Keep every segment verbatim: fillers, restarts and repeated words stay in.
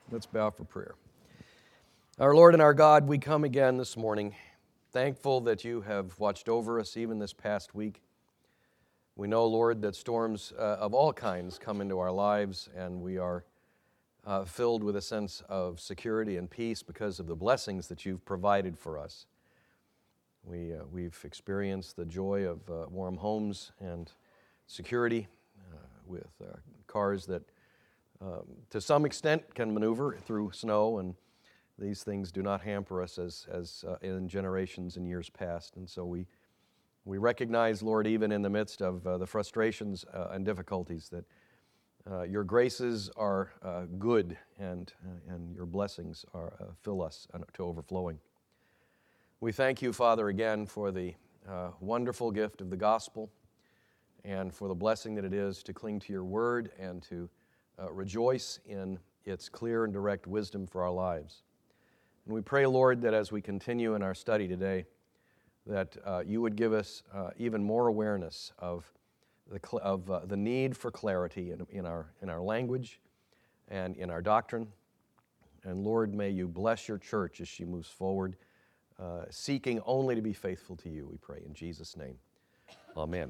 Let's bow for prayer. Our Lord and our God, we come again this morning, thankful that you have watched over us even this past week. We know, Lord, that storms uh, of all kinds come into our lives, and we are uh, filled with a sense of security and peace because of the blessings that you've provided for us. We, uh, we've experienced the joy of uh, warm homes and security uh, with uh, cars that Um, to some extent can maneuver through snow, and these things do not hamper us as, as uh, in generations and years past. And so we we recognize, Lord, even in the midst of uh, the frustrations uh, and difficulties, that uh, your graces are uh, good and, uh, and your blessings are uh, fill us to overflowing. We thank you, Father, again for the uh, wonderful gift of the gospel and for the blessing that it is to cling to your word and to Uh, rejoice in its clear and direct wisdom for our lives. And we pray, Lord, that as we continue in our study today, that uh, you would give us uh, even more awareness of the cl- of uh, the need for clarity in, in our in our language and in our doctrine. And Lord, may you bless your church as she moves forward, uh, seeking only to be faithful to you, we pray in Jesus' name. Amen.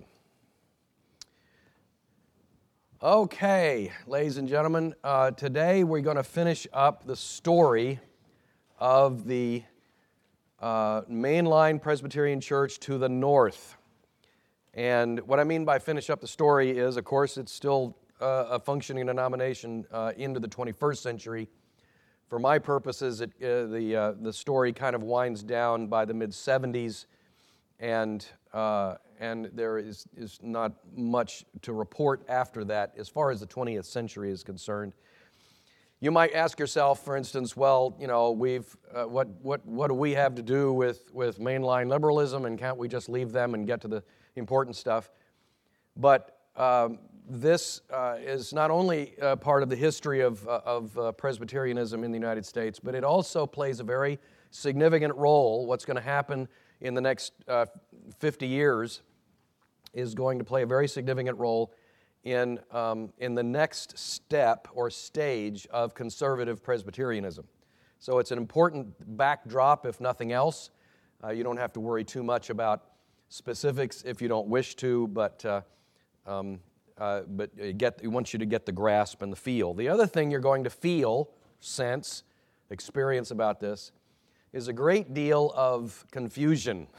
Okay, ladies and gentlemen, uh, today we're going to finish up the story of the uh, mainline Presbyterian Church to the north. And what I mean by finish up the story is, of course, it's still uh, a functioning denomination uh, into the twenty-first century. For my purposes, it, uh, the, uh, the story kind of winds down by the mid-seventies, and uh, and there is, is not much to report after that as far as the twentieth century is concerned. You might ask yourself, for instance, well, you know, we've uh, what what what do we have to do with with mainline liberalism, and can't we just leave them and get to the important stuff? But um, this uh, is not only uh, part of the history of uh, of uh, Presbyterianism in the United States, but it also plays a very significant role. What's going to happen in the next uh, fifty years is going to play a very significant role in, um, in the next step or stage of conservative Presbyterianism. So it's an important backdrop, if nothing else. Uh, you don't have to worry too much about specifics if you don't wish to, but uh, um, uh, but get, we want you to get the grasp and the feel. The other thing you're going to feel, sense, experience about this is a great deal of confusion.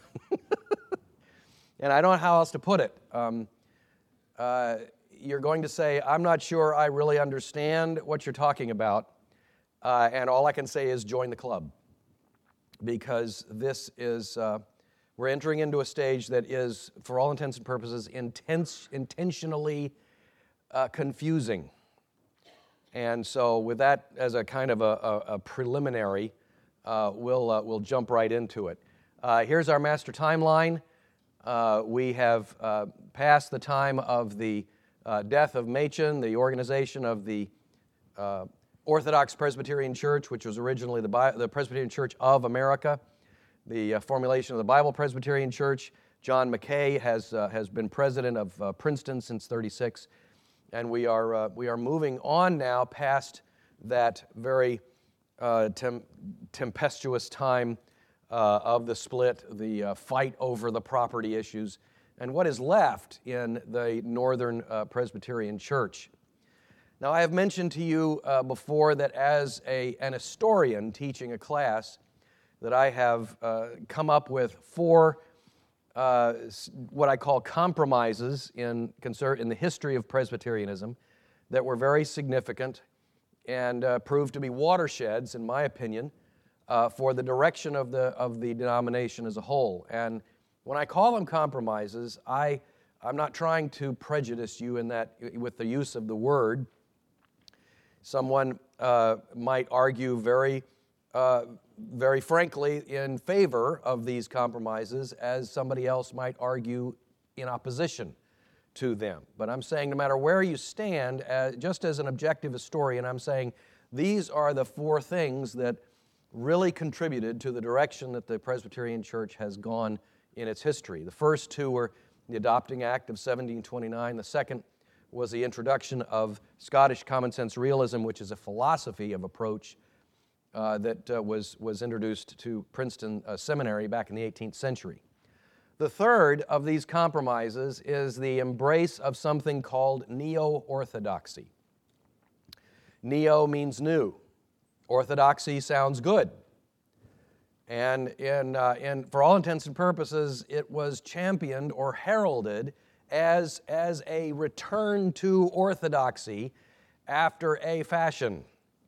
And I don't know how else to put it. Um, uh, you're going to say, I'm not sure I really understand what you're talking about, uh, and all I can say is join the club. Because this is, uh, we're entering into a stage that is, for all intents and purposes, intense, intentionally uh, confusing. And so with that as a kind of a, a, a preliminary, Uh, we'll, uh, we'll jump right into it. Uh, here's our master timeline. Uh, we have uh, passed the time of the uh, death of Machen, the organization of the uh, Orthodox Presbyterian Church, which was originally the, Bi- the Presbyterian Church of America, the uh, formulation of the Bible Presbyterian Church. John Mackay has, uh, has been president of uh, Princeton since thirty-six, and we are, uh, we are moving on now past that very Uh, tem- tempestuous time uh, of the split, the uh, fight over the property issues, and what is left in the Northern uh, Presbyterian Church. Now, I have mentioned to you uh, before that as a, an historian teaching a class, that I have uh, come up with four uh, what I call compromises in, conser- in the history of Presbyterianism that were very significant and uh, proved to be watersheds, in my opinion, uh, for the direction of the of the denomination as a whole. And when I call them compromises, I I'm not trying to prejudice you in that with the use of the word. Someone uh, might argue very uh, very frankly in favor of these compromises, as somebody else might argue in opposition to them. But I'm saying no matter where you stand, uh, just as an objective historian, I'm saying these are the four things that really contributed to the direction that the Presbyterian Church has gone in its history. The first two were the Adopting Act of seventeen twenty-nine. The second was the introduction of Scottish common sense realism, which is a philosophy of approach uh, that uh, was, was introduced to Princeton uh, Seminary back in the eighteenth century. The third of these compromises is the embrace of something called neo-orthodoxy. Neo means new. Orthodoxy sounds good. And, in, uh, and for all intents and purposes, it was championed or heralded as, as a return to orthodoxy after a fashion.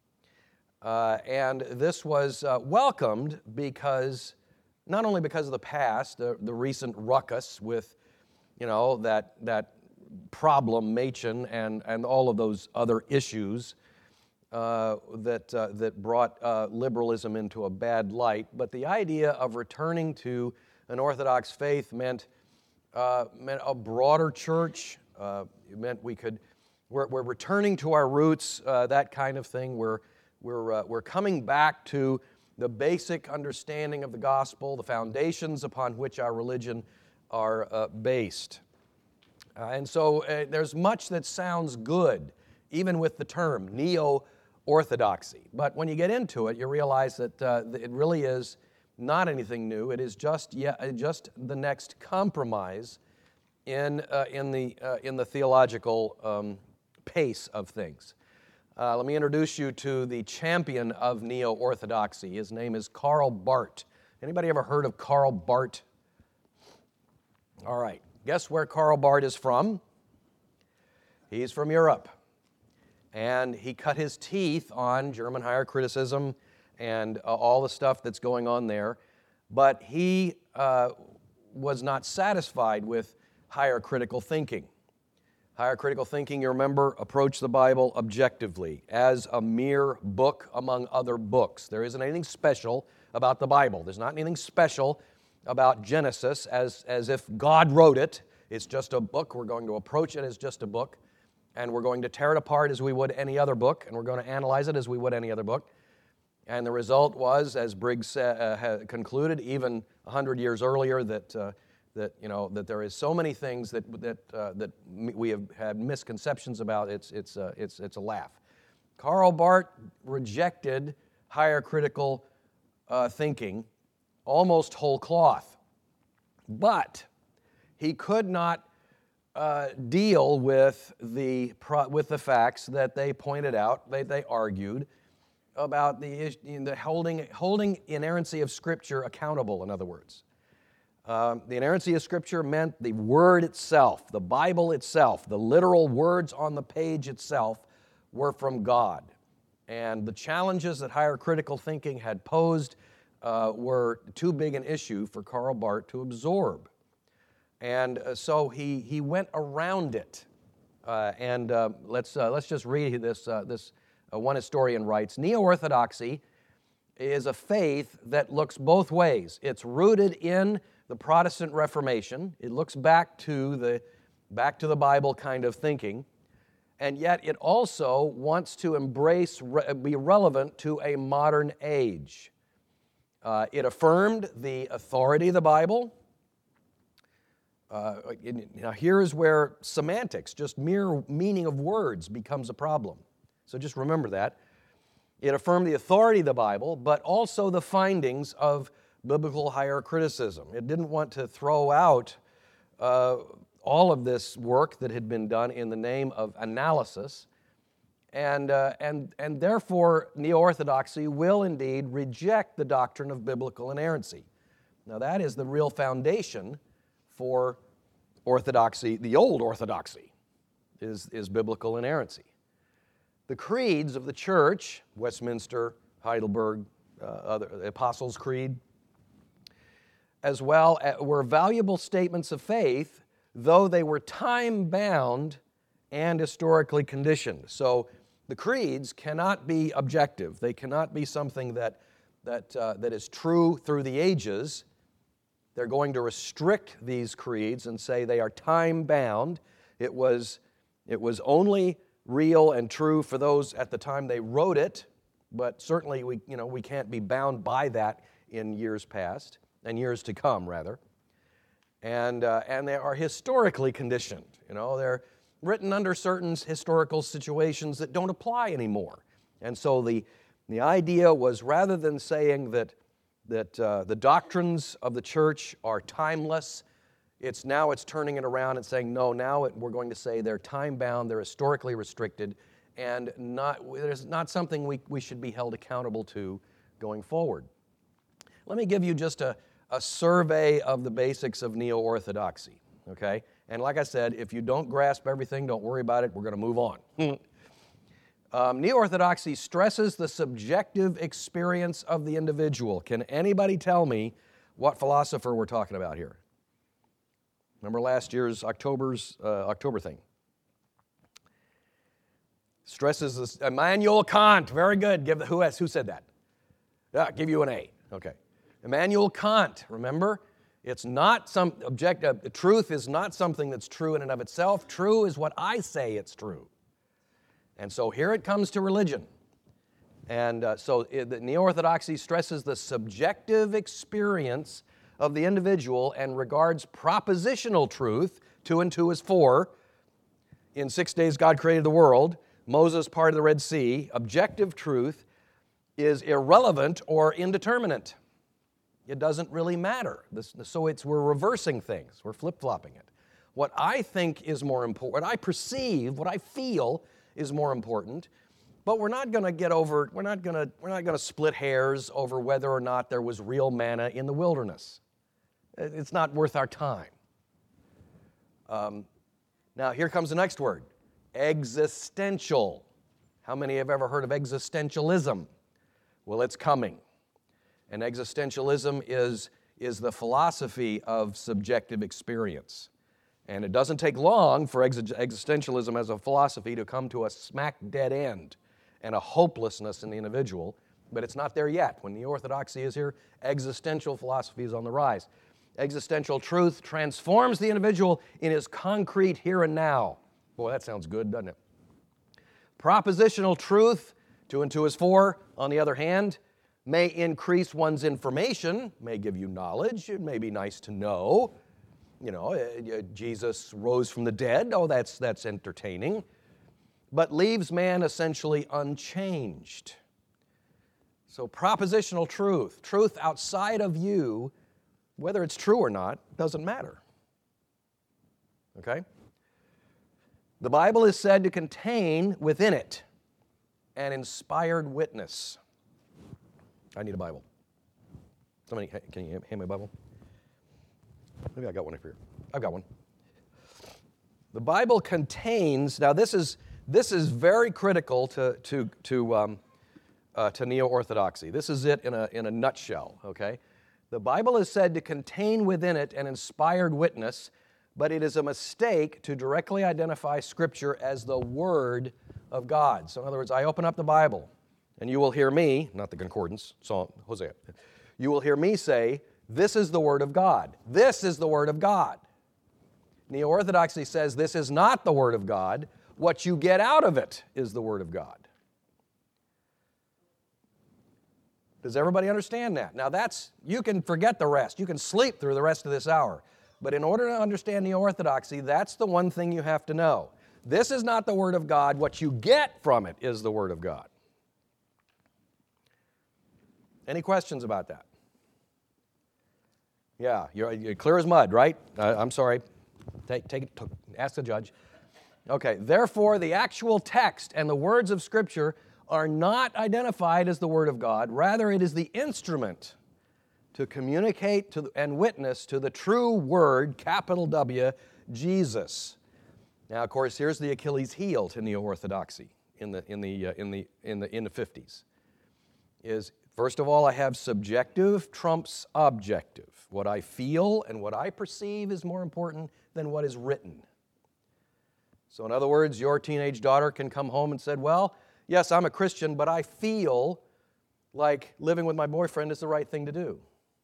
Uh, and this was uh, welcomed because, not only because of the past, the, the recent ruckus with, you know, that, that problem, Machen, and, and all of those other issues uh, that, uh, that brought uh, liberalism into a bad light, but the idea of returning to an Orthodox faith meant, uh, meant a broader church. Uh, it meant we could, we're, we're returning to our roots, uh, that kind of thing. We're, we're, uh, we're coming back to the basic understanding of the gospel, the foundations upon which our religion are uh, based. Uh, and so uh, there's much that sounds good, even with the term neo-orthodoxy. But when you get into it, you realize that uh, it really is not anything new. It is just yeah, just the next compromise in uh, in the uh, in the theological um, pace of things. Uh, let me introduce you to the champion of neo-orthodoxy. His name is Karl Barth. Anybody ever heard of Karl Barth? All right. Guess where Karl Barth is from? He's from Europe. And he cut his teeth on German higher criticism and uh, all the stuff that's going on there. But he uh, was not satisfied with higher critical thinking. Higher critical thinking, you remember, approached the Bible objectively as a mere book among other books. There isn't anything special about the Bible. There's not anything special about Genesis as, as if God wrote it. It's just a book. We're going to approach it as just a book, and we're going to tear it apart as we would any other book, and we're going to analyze it as we would any other book. And the result was, as Briggs uh, concluded even one hundred years earlier, that uh, that you know that there is so many things that that uh, that we have had misconceptions about. It's it's uh, it's it's a laugh. Karl Barth rejected higher critical uh, thinking almost whole cloth, but he could not uh, deal with the pro- with the facts that they pointed out. They they argued about the, the holding holding inerrancy of Scripture accountable. In other words. Um, the inerrancy of Scripture meant the Word itself, the Bible itself, the literal words on the page itself were from God. And the challenges that higher critical thinking had posed uh, were too big an issue for Karl Barth to absorb. And uh, so he, he went around it. Uh, and uh, let's, uh, let's just read this. Uh, this uh, one historian writes, "Neo-orthodoxy is a faith that looks both ways. It's rooted in the Protestant Reformation. It looks back to the back to the Bible kind of thinking, and yet it also wants to embrace, be relevant to a modern age. Uh, it affirmed the authority of the Bible. Uh, now here is where semantics, just mere meaning of words, becomes a problem. So just remember that. It affirmed the authority of the Bible, but also the findings of biblical higher criticism. It didn't want to throw out uh, all of this work that had been done in the name of analysis, and, uh, and, and therefore neo-orthodoxy will indeed reject the doctrine of biblical inerrancy. Now that is the real foundation for orthodoxy. The old orthodoxy is, is biblical inerrancy. The creeds of the church, Westminster, Heidelberg, uh, other, the Apostles' Creed, as well, were valuable statements of faith, though they were time-bound and historically conditioned. So the creeds cannot be objective. They cannot be something that, that, uh, that is true through the ages. They're going to restrict these creeds and say they are time-bound. It was, it was only real and true for those at the time they wrote it, but certainly we, you know, we can't be bound by that in years past. And years to come, rather, and uh, and they are historically conditioned. You know, they're written under certain historical situations that don't apply anymore. And so the, the idea was, rather than saying that, that uh, the doctrines of the church are timeless, it's now it's turning it around and saying, no, now it, we're going to say they're time-bound, they're historically restricted, and not, there's not something we, we should be held accountable to going forward. Let me give you just a, a survey of the basics of neo-orthodoxy, okay? And like I said, if you don't grasp everything, don't worry about it. We're going to move on. um, Neo-orthodoxy stresses the subjective experience of the individual. Can anybody tell me what philosopher we're talking about here? Remember last year's October's uh, October thing? Stresses this, Immanuel Kant. Very good. Give the, who has, who said that? Yeah, give you an A. Okay. Immanuel Kant. Remember, it's not some objective. Uh, truth is not something that's true in and of itself. True is what I say it's true. And so here it comes to religion. And uh, so it, the neo-orthodoxy stresses the subjective experience of the individual and regards propositional truth, two and two is four. In six days God created the world. Moses parted the Red Sea. Objective truth is irrelevant or indeterminate. It doesn't really matter. This, so it's we're reversing things. We're flip-flopping it. What I think is more important, what I perceive, what I feel is more important, but we're not going to get over, we're not going to, we're not going to split hairs over whether or not there was real manna in the wilderness. It's not worth our time. Um, now, here comes the next word, existential. How many have ever heard of existentialism? Well, it's coming. And existentialism is, is the philosophy of subjective experience. And it doesn't take long for ex- existentialism as a philosophy to come to a smack dead end and a hopelessness in the individual, but it's not there yet. When the orthodoxy is here, existential philosophy is on the rise. Existential truth transforms the individual in his concrete here and now. Boy, that sounds good, doesn't it? Propositional truth, two and two is four, on the other hand, may increase one's information, may give you knowledge, it may be nice to know. You know, uh, Jesus rose from the dead, oh, that's, that's entertaining, but leaves man essentially unchanged. So propositional truth, truth outside of you, whether it's true or not, doesn't matter. Okay? The Bible is said to contain within it an inspired witness. I need a Bible. Somebody, can you hand me a Bible? Maybe I got one up here. I've got one. The Bible contains, now this is this is very critical to to to um, uh, to neo-orthodoxy. This is it in a in a nutshell. Okay, the Bible is said to contain within it an inspired witness, but it is a mistake to directly identify Scripture as the Word of God. So in other words, I open up the Bible, and you will hear me, not the concordance, Psalm, Hosea, you will hear me say, this is the Word of God. This is the Word of God. Neo-orthodoxy says this is not the Word of God. What you get out of it is the Word of God. Does everybody understand that? Now that's, you can forget the rest. You can sleep through the rest of this hour. But in order to understand neo-orthodoxy, that's the one thing you have to know. This is not the Word of God. What you get from it is the Word of God. Any questions about that? Yeah, you're, you're clear as mud, right? Uh, I'm sorry. Take, take it. Ask the judge. Okay. Therefore, the actual text and the words of Scripture are not identified as the Word of God. Rather, it is the instrument to communicate to and witness to the true Word, capital W, Jesus. Now, of course, here's the Achilles heel to neo-orthodoxy in the in the uh, in the in the in the fifties. Is first of all, I have subjective trumps objective. What I feel and what I perceive is more important than what is written. So in other words, your teenage daughter can come home and say, well, yes, I'm a Christian, but I feel like living with my boyfriend is the right thing to do.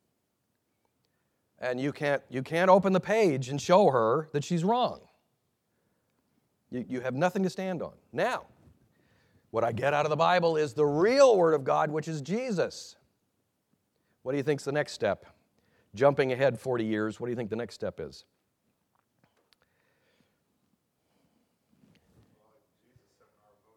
And you can't, you can't open the page and show her that she's wrong. You, you have nothing to stand on. Now, what I get out of the Bible is the real Word of God, which is Jesus. What do you think's the next step? Jumping ahead forty years, what do you think the next step is?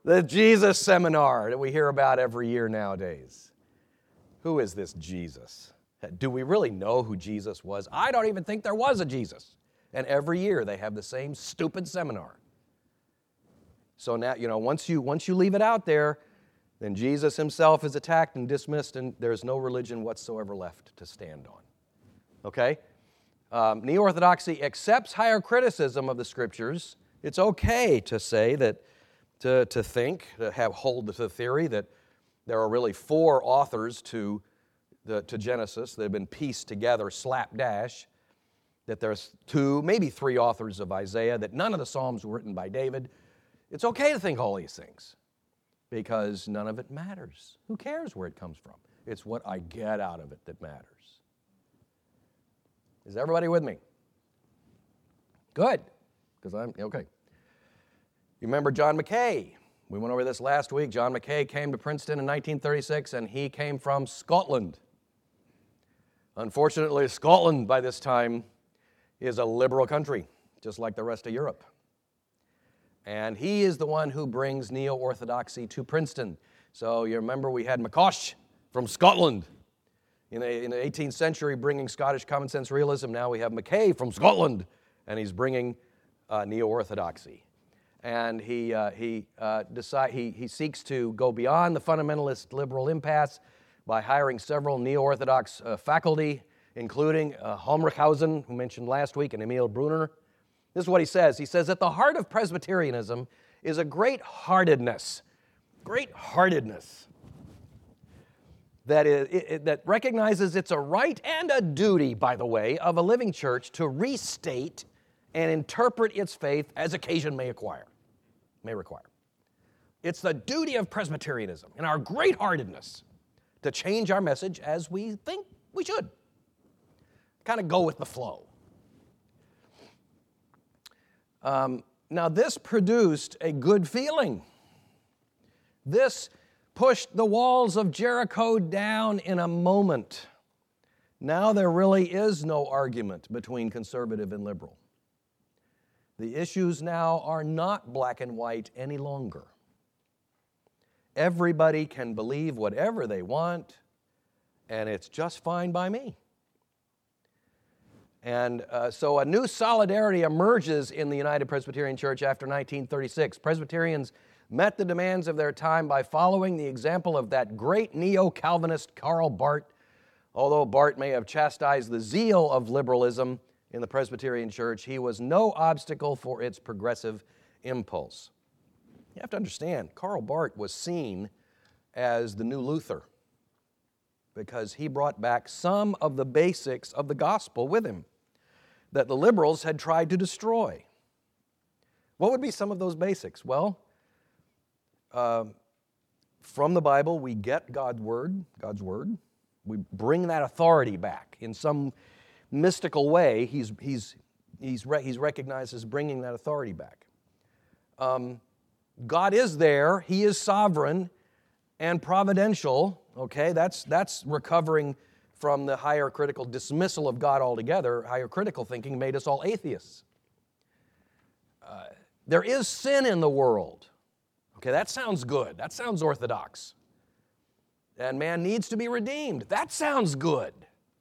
The Jesus seminar that we hear about every year nowadays. Who is this Jesus? Do we really know who Jesus was? I don't even think there was a Jesus. And every year they have the same stupid seminar. So now, you know, once you once you leave it out there, then Jesus himself is attacked and dismissed, and there's no religion whatsoever left to stand on. Okay? Um, Neo-Orthodoxy accepts higher criticism of the Scriptures. It's okay to say that, to, to think, to have hold to the theory that there are really four authors to, the, to Genesis that have been pieced together slapdash, that there's two, maybe three authors of Isaiah, that none of the Psalms were written by David. It's okay to think all these things because none of it matters. Who cares where it comes from? It's what I get out of it that matters. Is everybody with me? Good, because I'm, okay. You remember John Mackay? We went over this last week. John Mackay came to Princeton in nineteen thirty-six, and he came from Scotland. Unfortunately, Scotland by this time is a liberal country, just like the rest of Europe. And he is the one who brings Neo-Orthodoxy to Princeton. So you remember we had McCosh from Scotland in, a, in the eighteenth century bringing Scottish common sense realism. Now we have Mackay from Scotland, and he's bringing uh, Neo-Orthodoxy. And he, uh, he, uh, decide, he, he seeks to go beyond the fundamentalist liberal impasse by hiring several Neo-Orthodox uh, faculty, including uh, Hallmrichhausen, who mentioned last week, and Emil Brunner. This is what he says. He says, at the heart of Presbyterianism is a great heartedness, great heartedness that, is, it, it, that recognizes it's a right and a duty, by the way, of a living church to restate and interpret its faith as occasion may acquire, may require. It's the duty of Presbyterianism and our great heartedness to change our message as we think we should. Kind of go with the flow. Um, now, this produced a good feeling. This pushed the walls of Jericho down in a moment. Now there really is no argument between conservative and liberal. The issues now are not black and white any longer. Everybody can believe whatever they want, and it's just fine by me. And uh, so a new solidarity emerges in the United Presbyterian Church after nineteen thirty-six. Presbyterians met the demands of their time by following the example of that great neo-Calvinist Karl Barth. Although Barth may have chastised the zeal of liberalism in the Presbyterian Church, he was no obstacle for its progressive impulse. You have to understand, Karl Barth was seen as the new Luther because he brought back some of the basics of the gospel with him that the liberals had tried to destroy. What would be some of those basics? Well, uh, from the Bible, we get God's word, God's word. We bring that authority back in some mystical way. He's he's he's re- he's recognized as bringing that authority back. Um, God is there. He is sovereign and providential. Okay, that's that's recovering from the higher critical dismissal of God altogether. Higher critical thinking made us all atheists. Uh, there is sin in the world. Okay, that sounds good. That sounds orthodox. And man needs to be redeemed. That sounds good.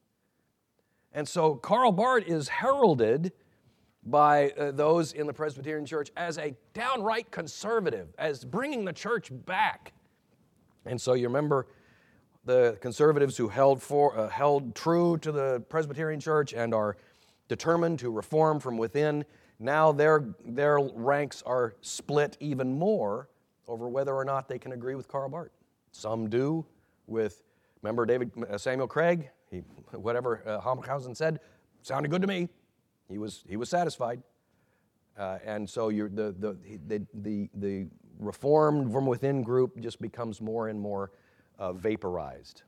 And so Karl Barth is heralded by uh, those in the Presbyterian Church as a downright conservative, as bringing the church back. And so you remember the conservatives who held for uh, held true to the Presbyterian Church and are determined to reform from within. Now their their ranks are split even more over whether or not they can agree with Karl Barth. Some do with, remember David uh, Samuel Craig? He, whatever uh, Hallmrichhausen said sounded good to me. He was he was satisfied, uh, and so you're, the, the the the the reformed from within group just becomes more and more uh, vaporized,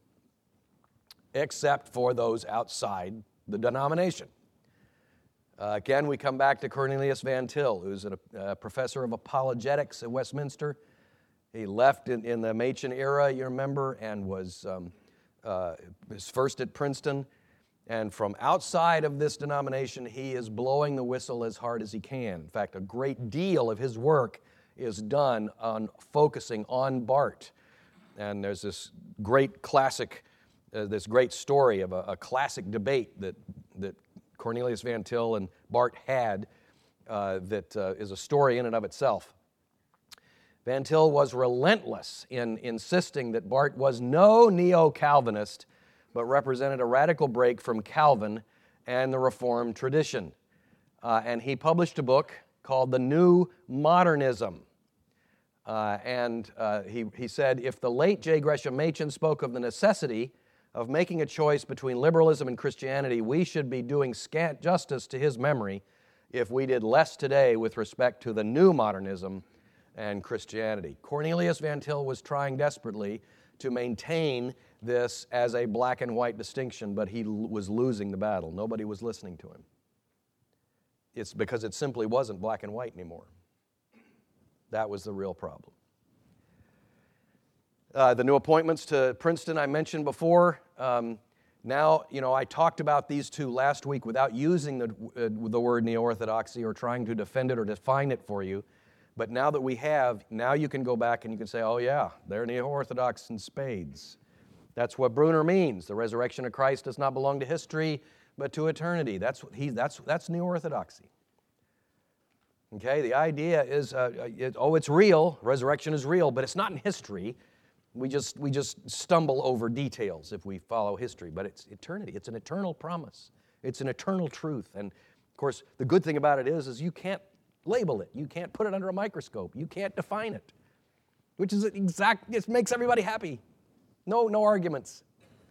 except for those outside the denomination. Uh, again, we come back to Cornelius Van Til, who's a, a professor of apologetics at Westminster. He left in, in the Machen era, you remember, and was um, uh, his first at Princeton. And from outside of this denomination, he is blowing the whistle as hard as he can. In fact, a great deal of his work is done on focusing on Bart. And there's this great classic, uh, this great story of a, a classic debate that, that Cornelius Van Til and Bart had uh, that uh, is a story in and of itself. Van Til was relentless in insisting that Bart was no neo-Calvinist, but represented a radical break from Calvin and the Reformed tradition. Uh, and he published a book called The New Modernism. Uh, and uh, he, he said, if the late J. Gresham Machen spoke of the necessity of making a choice between liberalism and Christianity, we should be doing scant justice to his memory if we did less today with respect to the new modernism and Christianity. Cornelius Van Til was trying desperately to maintain this as a black and white distinction, but he l- was losing the battle. Nobody was listening to him. It's because it simply wasn't black and white anymore. That was the real problem. Uh, the new appointments to Princeton I mentioned before. Um, now, you know, I talked about these two last week without using the, uh, the word neo-orthodoxy or trying to defend it or define it for you. But now that we have, now you can go back and you can say, oh yeah, they're neo-orthodox in spades. That's what Bruner means. The resurrection of Christ does not belong to history, but to eternity. That's what he. That's that's neo-orthodoxy. Okay, the idea is, uh, it, oh, it's real. Resurrection is real, but it's not in history. We just we just stumble over details if we follow history. But it's eternity. It's an eternal promise. It's an eternal truth. And of course, the good thing about it is, is you can't label it. You can't put it under a microscope. You can't define it, which is exact. It makes everybody happy. No, no arguments.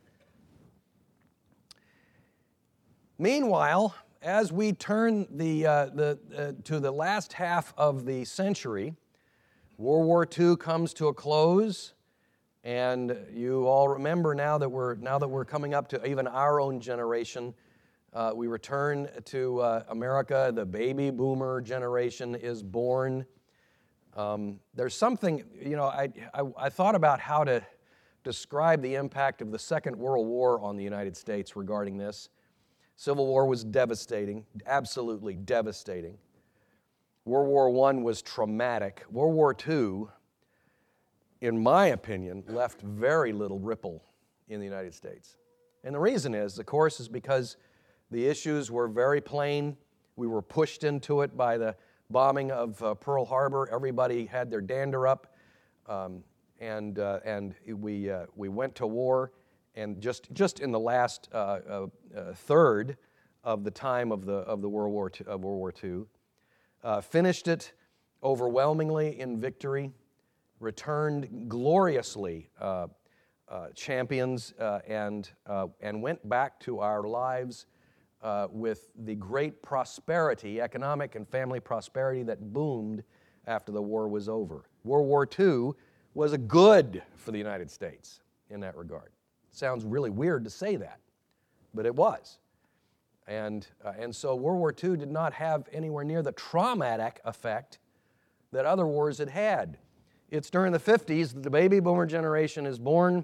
Meanwhile, as we turn the, uh, the, uh, to the last half of the century, World War Two comes to a close, and you all remember now that we're now that we're coming up to even our own generation. Uh, we return to uh, America. The baby boomer generation is born. Um, there's something, you know, I, I I thought about how to describe the impact of the Second World War on the United States regarding this. Civil War was devastating, absolutely devastating. World War One was traumatic. World War Two, in my opinion, left very little ripple in the United States. And the reason is, of course, is because the issues were very plain. We were pushed into it by the bombing of uh, Pearl Harbor. Everybody had their dander up. Um, And uh, and we uh, we went to war, and just just in the last uh, uh, uh, third of the time of the of the World War Two, of World War Two, uh, finished it overwhelmingly in victory, returned gloriously uh, uh, champions, uh, and uh, and went back to our lives uh, with the great prosperity, economic and family prosperity that boomed after the war was over. World War Two was a good for the United States in that regard. It sounds really weird to say that, but it was. And, uh, and so World War Two did not have anywhere near the traumatic effect that other wars had had. It's during the fifties that the baby boomer generation is born.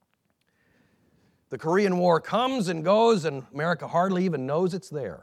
The Korean War comes and goes, and America hardly even knows it's there.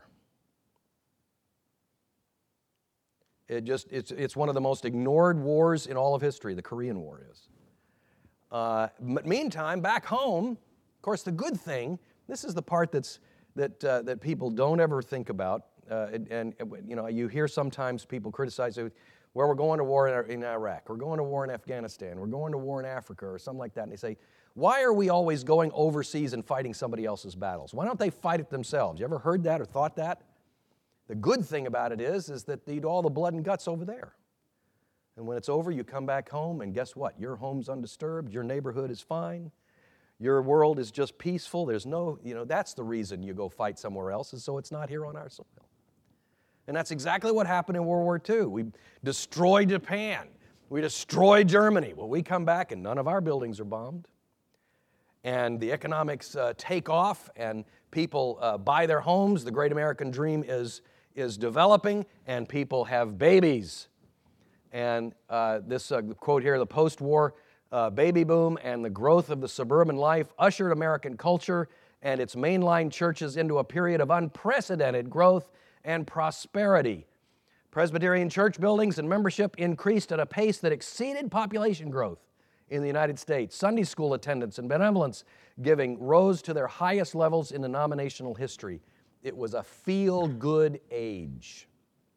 It just, it's, it's one of the most ignored wars in all of history, the Korean War is. Uh, but meantime, back home, of course, the good thing, this is the part that's, that, uh, that people don't ever think about, uh, and, and, you know, you hear sometimes people criticize, well, we're going to war in, in Iraq, we're going to war in Afghanistan, we're going to war in Africa, or something like that, and they say, why are we always going overseas and fighting somebody else's battles? Why don't they fight it themselves? You ever heard that or thought that? The good thing about it is, is that they eat all the blood and guts over there. And when it's over, you come back home, and guess what? Your home's undisturbed, your neighborhood is fine, your world is just peaceful. There's no, you know, that's the reason you go fight somewhere else, is so it's not here on our soil. And that's exactly what happened in World War Two. We destroyed Japan. We destroyed Germany. Well, we come back, and none of our buildings are bombed. And the economics uh, take off, and people uh, buy their homes. The great American dream is is developing, and people have babies. And uh, this uh, quote here, the post-war uh, baby boom and the growth of the suburban life ushered American culture and its mainline churches into a period of unprecedented growth and prosperity. Presbyterian church buildings and membership increased at a pace that exceeded population growth in the United States. Sunday school attendance and benevolence giving rose to their highest levels in denominational history. It was a feel-good age.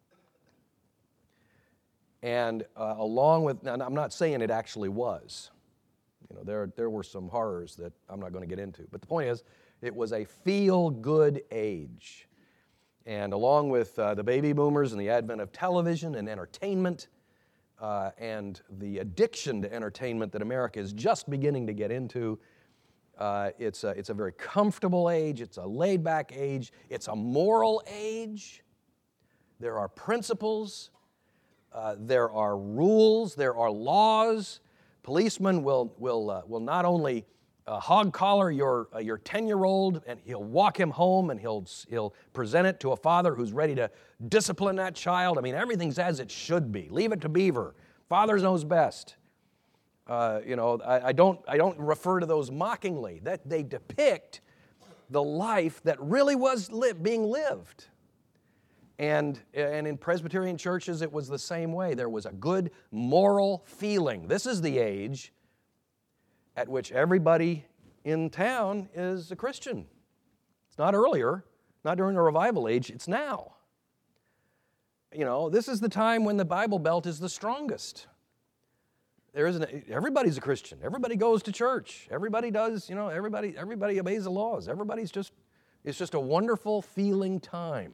And uh, along with, now I'm not saying it actually was. You know, there, there were some horrors that I'm not going to get into. But the point is, it was a feel-good age. And along with uh, the baby boomers and the advent of television and entertainment, uh, and the addiction to entertainment that America is just beginning to get into, uh, it's, a, it's a very comfortable age, it's a laid-back age, it's a moral age. There are principles, uh, there are rules, there are laws. Policemen will, will, uh, will not only uh, hog collar your, uh, your ten-year-old, and he'll walk him home and he'll, he'll present it to a father who's ready to discipline that child. I mean, everything's as it should be. Leave it to Beaver. Father knows best. Uh, you know, I, I, don't, I don't refer to those mockingly. That they depict the life that really was li- being lived. And, and in Presbyterian churches, it was the same way. There was a good moral feeling. This is the age at which everybody in town is a Christian. It's not earlier, not during the revival age, it's now. You know, this is the time when the Bible Belt is the strongest. There isn't, everybody's a Christian. Everybody goes to church. Everybody does, you know, everybody, everybody obeys the laws. Everybody's just, it's just a wonderful feeling time.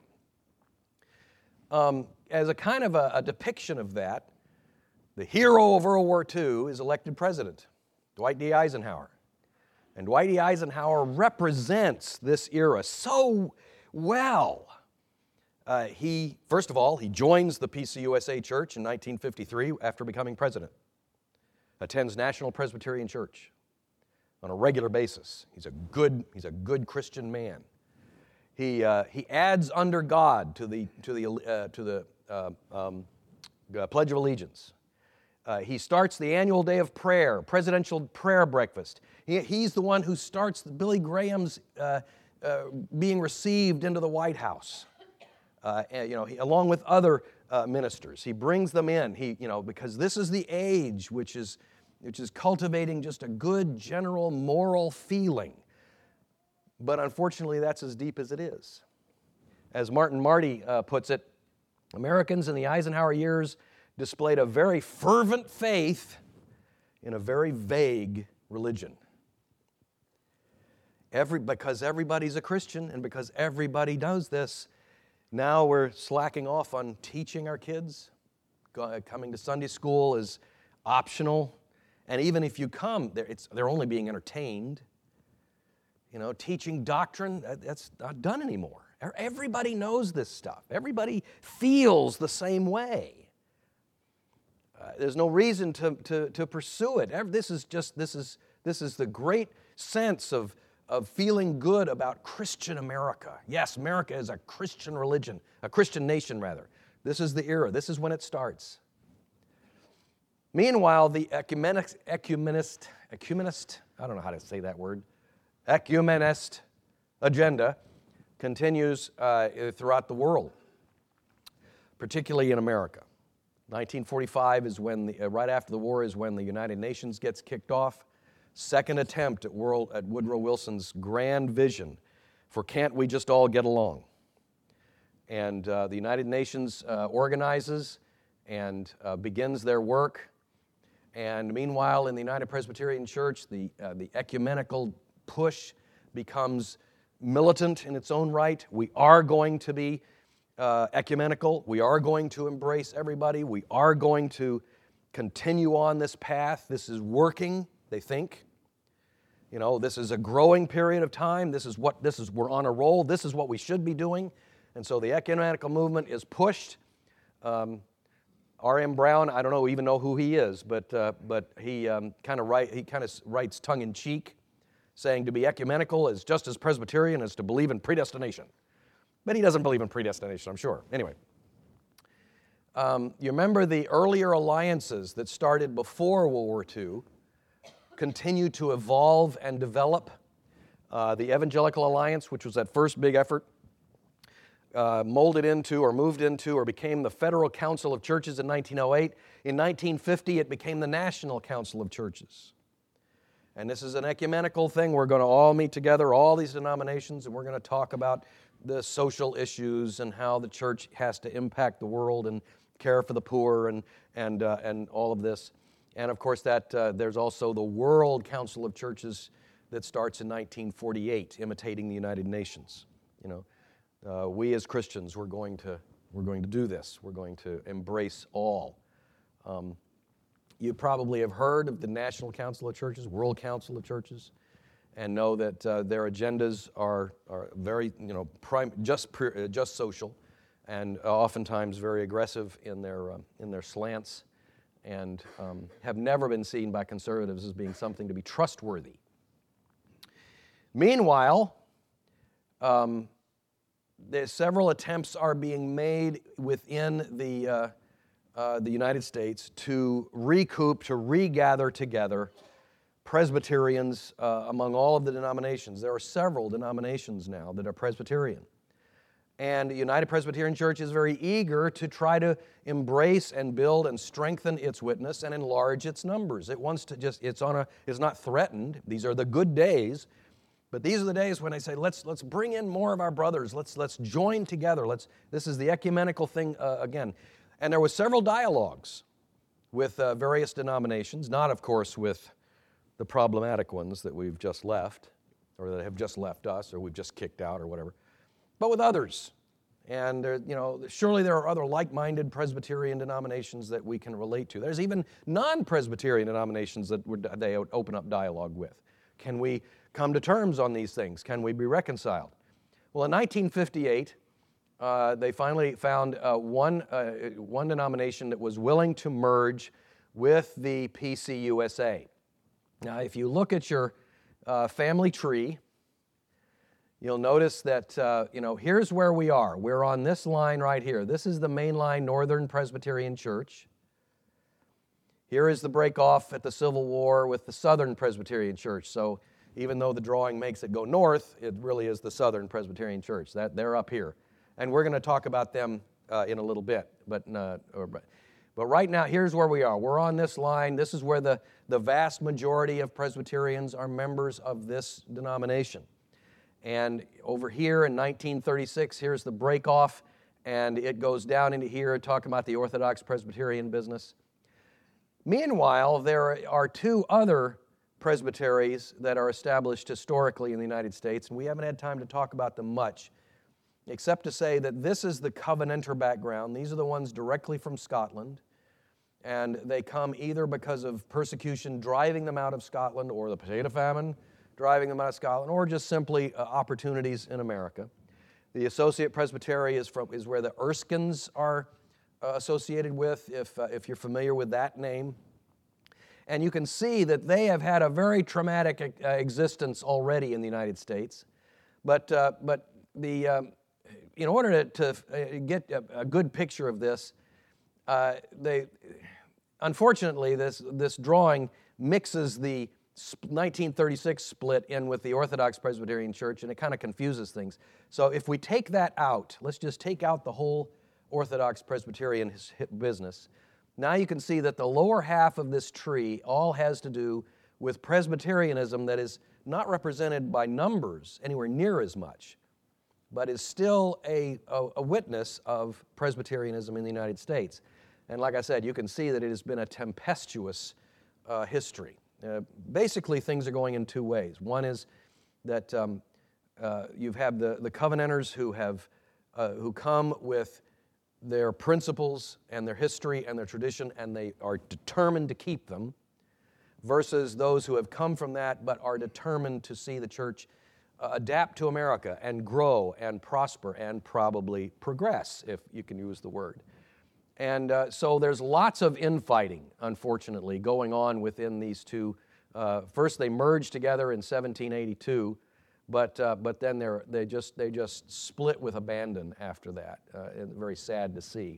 Um, as a kind of a, a depiction of that, the hero of World War Two is elected president, Dwight D. Eisenhower. And Dwight D. Eisenhower represents this era so well. Uh, he, first of all, he joins the P C U S A Church in nineteen fifty-three after becoming president. Attends National Presbyterian Church on a regular basis. He's a good, he's a good Christian man. He, uh, he adds under God to the, to the, uh, to the uh, um, uh, Pledge of Allegiance. Uh, he starts the annual day of prayer, presidential prayer breakfast. He, he's the one who starts Billy Graham's uh, uh, being received into the White House. Uh, and, you know, he, along with other uh, ministers, he brings them in. He, you know, because this is the age which is, which is cultivating just a good general moral feeling. But unfortunately, that's as deep as it is. As Martin Marty uh, puts it, Americans in the Eisenhower years displayed a very fervent faith in a very vague religion. Every, because everybody's a Christian and because everybody does this, now we're slacking off on teaching our kids. Coming to Sunday school is optional. And even if you come, they're, it's, they're only being entertained. You know, teaching doctrine, that's not done anymore. Everybody knows this stuff. Everybody feels the same way. Uh, there's no reason to, to, to pursue it. This is just, this is, this is the great sense of, of feeling good about Christian America. Yes, America is a Christian religion, a Christian nation rather. This is the era. This is when it starts. Meanwhile, the ecumenist, ecumenist, ecumenist, I don't know how to say that word, ecumenist agenda continues uh, throughout the world, particularly in America. nineteen forty-five is when, the, uh, right after the war, is when the United Nations gets kicked off. Second attempt at, world, at Woodrow Wilson's grand vision for can't we just all get along? And uh, the United Nations uh, organizes and uh, begins their work. And meanwhile, in the United Presbyterian Church, the, uh, the ecumenical push becomes militant in its own right. We are going to be uh, ecumenical. We are going to embrace everybody. We are going to continue on this path. This is working, they think. You know, this is a growing period of time. This is what, this is, we're on a roll. This is what we should be doing. And so the ecumenical movement is pushed. Um, R M Brown, I don't know even know who he is, but uh, but he um, kind of write he kind of writes tongue in cheek, saying to be ecumenical is just as Presbyterian as to believe in predestination. But he doesn't believe in predestination, I'm sure. Anyway, um, you remember the earlier alliances that started before World War Two continue to evolve and develop. Uh, the Evangelical Alliance, which was that first big effort, uh, molded into or moved into or became the Federal Council of Churches in nineteen oh eight. In nineteen fifty, it became the National Council of Churches. And this is an ecumenical thing. We're going to all meet together, all these denominations, and we're going to talk about the social issues and how the church has to impact the world and care for the poor and and uh, and all of this. And of course, that uh, there's also the World Council of Churches that starts in nineteen forty-eight, imitating the United Nations. You know, uh, we as Christians, we're going to we're going to do this. We're going to embrace all. Um, you probably have heard of the National Council of Churches, World Council of Churches, and know that uh, their agendas are are very you know prime, just uh, just social, and uh, oftentimes very aggressive in their uh, in their slants, and um, have never been seen by conservatives as being something to be trustworthy. Meanwhile, um, there, several attempts are being made within the uh, uh, the United States to recoup, to regather together Presbyterians uh, among all of the denominations. There are several denominations now that are Presbyterian. And the United Presbyterian Church is very eager to try to embrace and build and strengthen its witness and enlarge its numbers. It wants to just, it's on a, it's not threatened. These are the good days. But these are the days when I say, let's let's bring in more of our brothers. Let's let's join together. Let's. This is the ecumenical thing uh, again. And there was several dialogues with uh, various denominations, not of course with the problematic ones that we've just left, or that have just left us, or we've just kicked out, or whatever, but with others. And there, you know, surely there are other like-minded Presbyterian denominations that we can relate to. There's even non-Presbyterian denominations that would, they would open up dialogue with. Can we come to terms on these things? Can we be reconciled? Well, in nineteen fifty-eight, uh, they finally found uh, one, uh, one denomination that was willing to merge with the P C U S A. Now, if you look at your uh, family tree, you'll notice that, uh, you know, here's where we are. We're on this line right here. This is the mainline Northern Presbyterian Church. Here is the break-off at the Civil War with the Southern Presbyterian Church. So even though the drawing makes it go north, it really is the Southern Presbyterian Church. That they're up here. And we're going to talk about them uh, in a little bit. But, uh, or, but but right now, here's where we are. We're on this line. This is where the, the vast majority of Presbyterians are members of this denomination. And over here in nineteen thirty-six, here's the break-off, and it goes down into here talking about the Orthodox Presbyterian business. Meanwhile, there are two other presbyteries that are established historically in the United States, and we haven't had time to talk about them much, except to say that this is the Covenanter background. These are the ones directly from Scotland, and they come either because of persecution driving them out of Scotland, or the potato famine driving them out of Scotland, or just simply uh, opportunities in America. The Associate Presbytery is, from, is where the Erskines are uh, associated with, if, uh, if you're familiar with that name. And you can see that they have had a very traumatic uh, existence already in the United States. But, uh, but the, um, in order to, to get a, a good picture of this, uh, they, unfortunately, this, this drawing mixes the nineteen thirty-six split in with the Orthodox Presbyterian Church, and it kind of confuses things. So if we take that out, let's just take out the whole Orthodox Presbyterian business. Now you can see that the lower half of this tree all has to do with Presbyterianism that is not represented by numbers anywhere near as much, but is still a, a, a witness of Presbyterianism in the United States. And like I said, you can see that it has been a tempestuous uh, history. Uh, basically, things are going in two ways. One is that um, uh, you have the, the Covenanters who have uh, who come with their principles and their history and their tradition, and they are determined to keep them, versus those who have come from that but are determined to see the church uh, adapt to America and grow and prosper and probably progress, if you can use the word. And uh, so there's lots of infighting, unfortunately, going on within these two. Uh, first, they merged together in seventeen eighty-two, but uh, but then they're, they just they just split with abandon after that. Uh, and very sad to see.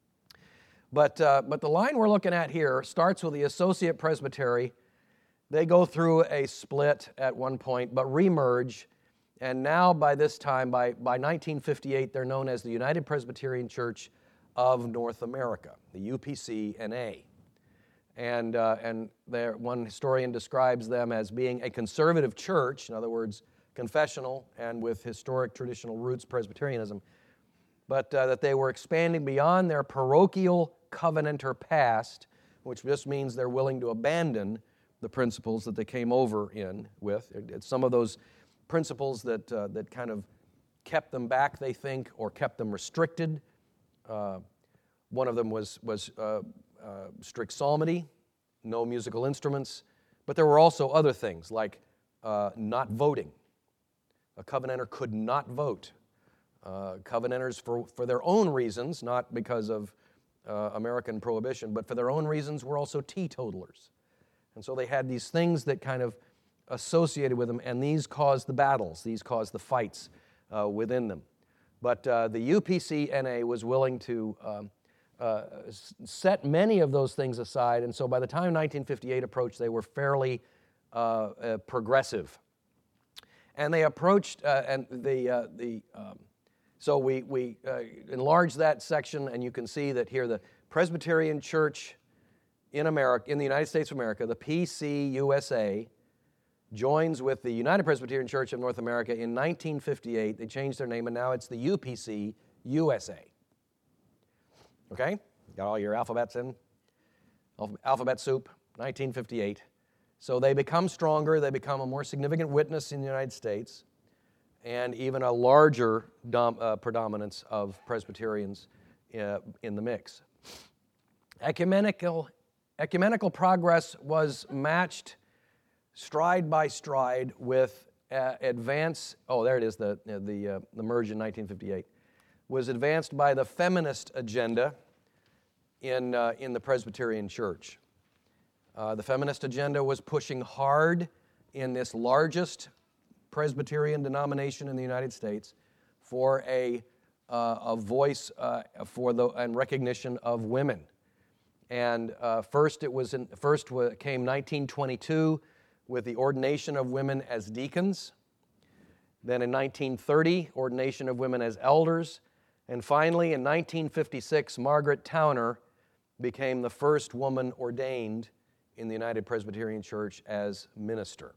But uh, but the line we're looking at here starts with the Associate Presbytery. They go through a split at one point, but remerge And now by this time, by, by nineteen fifty-eight, they're known as the United Presbyterian Church of North America, the U P C N A. And, uh, and there, one historian describes them as being a conservative church, in other words, confessional and with historic traditional roots Presbyterianism, but uh, that they were expanding beyond their parochial covenanter past, which just means they're willing to abandon the principles that they came over in with. It's some of those principles that, uh, that kind of kept them back, they think, or kept them restricted. Uh, one of them was, was uh, uh, strict psalmody, no musical instruments, but there were also other things like uh, not voting. A covenanter could not vote. Uh, covenanters, for, for their own reasons, not because of uh, American prohibition, but for their own reasons, were also teetotalers. And so they had these things that kind of associated with them, and these caused the battles, these caused the fights uh, within them. But uh, the U P C N A was willing to um, uh, set many of those things aside, and so by the time nineteen fifty-eight approached, they were fairly uh, uh, progressive. And they approached, uh, and the, uh, the um, so we, we uh, enlarged that section, and you can see that here the Presbyterian Church in America, in the United States of America, the P C U S A, joins with the United Presbyterian Church of North America in nineteen fifty-eight. They changed their name, and now it's the U P C U S A. Okay? Got all your alphabets in? Alphabet soup, nineteen fifty-eight. So they become stronger, they become a more significant witness in the United States, and even a larger dom, uh, predominance of Presbyterians uh, in the mix. Ecumenical, ecumenical progress was matched stride by stride with uh, advance, oh, there it is, the, the, uh, the merge in nineteen fifty-eight, was advanced by the feminist agenda in, uh, in the Presbyterian Church. Uh, the feminist agenda was pushing hard in this largest Presbyterian denomination in the United States for a, uh, a voice uh, for the, and recognition of women. And uh, first it was in, first came nineteen twenty-two with the ordination of women as deacons. Then in nineteen thirty, ordination of women as elders. And finally, in nineteen fifty-six, Margaret Towner became the first woman ordained in the United Presbyterian Church as minister.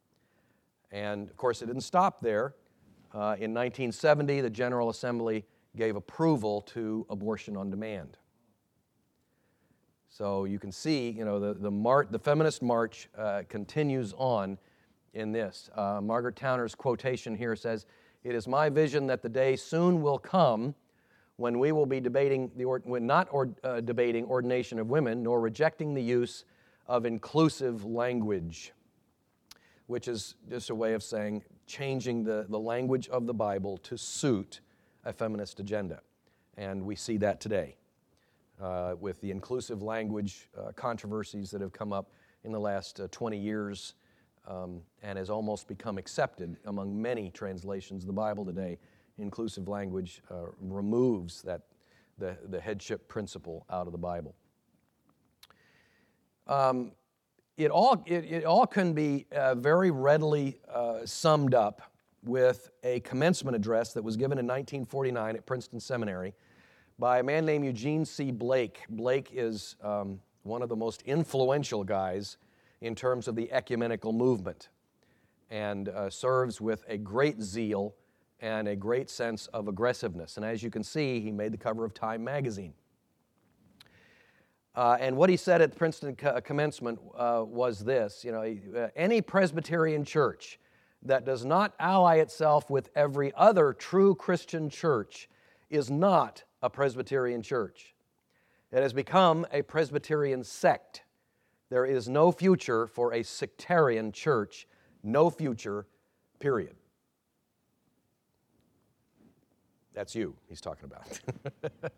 And of course, it didn't stop there. Uh, in nineteen seventy, the General Assembly gave approval to abortion on demand. So you can see, you know, the, the, mar- the feminist march uh, continues on in this. Uh, Margaret Towner's quotation here says, "It is my vision that the day soon will come when we will be debating, the or- when not or- uh, debating ordination of women, nor rejecting the use of inclusive language," which is just a way of saying changing the, the language of the Bible to suit a feminist agenda. And we see that today uh, with the inclusive language uh, controversies that have come up in the last uh, twenty years um, and has almost become accepted among many translations of the Bible today. Inclusive language uh, removes that the, the headship principle out of the Bible. Um, it all it, it all can be uh, very readily uh, summed up with a commencement address that was given in nineteen forty-nine at Princeton Seminary by a man named Eugene C. Blake. Blake is um, one of the most influential guys in terms of the ecumenical movement, and uh, serves with a great zeal and a great sense of aggressiveness. And as you can see, he made the cover of Time magazine. Uh, and what he said at the Princeton co- commencement uh, was this, you know, uh, any Presbyterian church that does not ally itself with every other true Christian church is not a Presbyterian church. It has become a Presbyterian sect. There is no future for a sectarian church, no future, period. That's you he's talking about. It's interesting